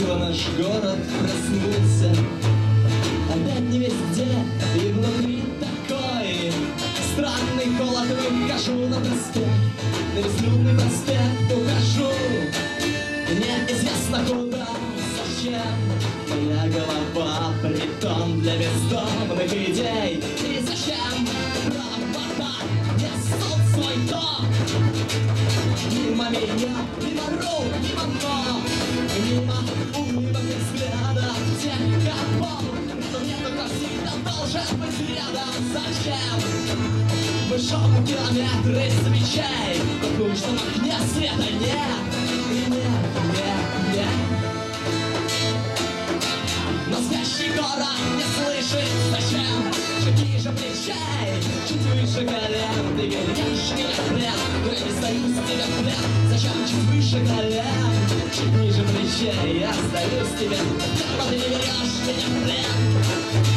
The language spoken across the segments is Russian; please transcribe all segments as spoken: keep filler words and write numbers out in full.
чего наш город проснулся. Опять не весь где, и внутри такой странный холод. Выхожу на проспект, на безлюдный проспект ухожу. Неизвестно куда, зачем. Моя голова притон для бездомных идей. И зачем провода несут свой тон? Мимо меня, мимо рук, мимо ног, мимо улыбок и взглядов тех, кого но мне только всегда должен быть рядом. Зачем? Вышел километры свечей, потому что в окне света нет. И нет, нет, нет. Но спящий город не слышит, зачем? Чуть ниже плечей, чуть выше колен. Ты веришь мне в плен, но я не сдаюсь тебе в плен. Зачем чуть выше колен, чуть ниже плечей? Я сдаюсь тебе в плен, но ты не веришь меня в плен.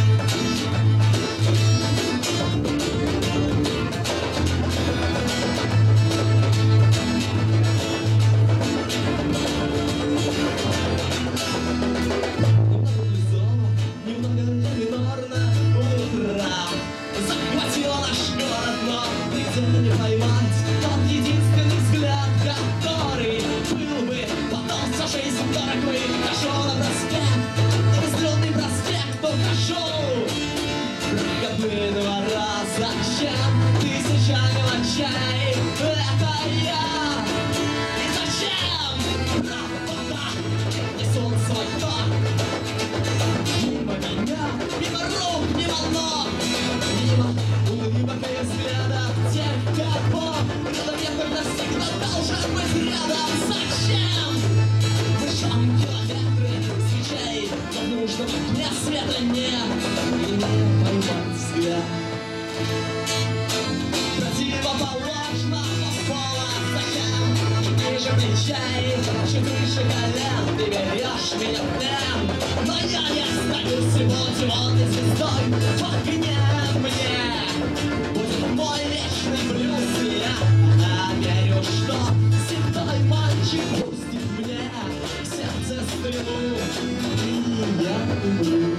Чуть выше колен, ты берешь меня в плен. Но я не остаюсь сегодня звездой в огне. Мне будет мой вечный блюз. Я верю, что седой мальчик пустит мне в сердце стрелу, и я умру.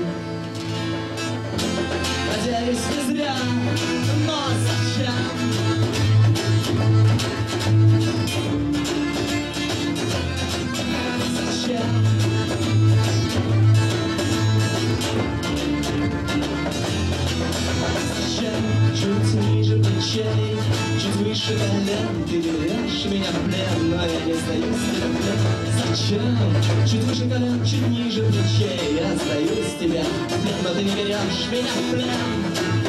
Надеюсь, не зря, но зачем? Чуть ниже плечей, чуть выше колен. Ты берешь меня в плен, но я не сдаюсь тебе в плен. Зачем? Чуть выше колен, чуть ниже плечей. Я сдаюсь тебе в плен, но ты не берешь меня в плен.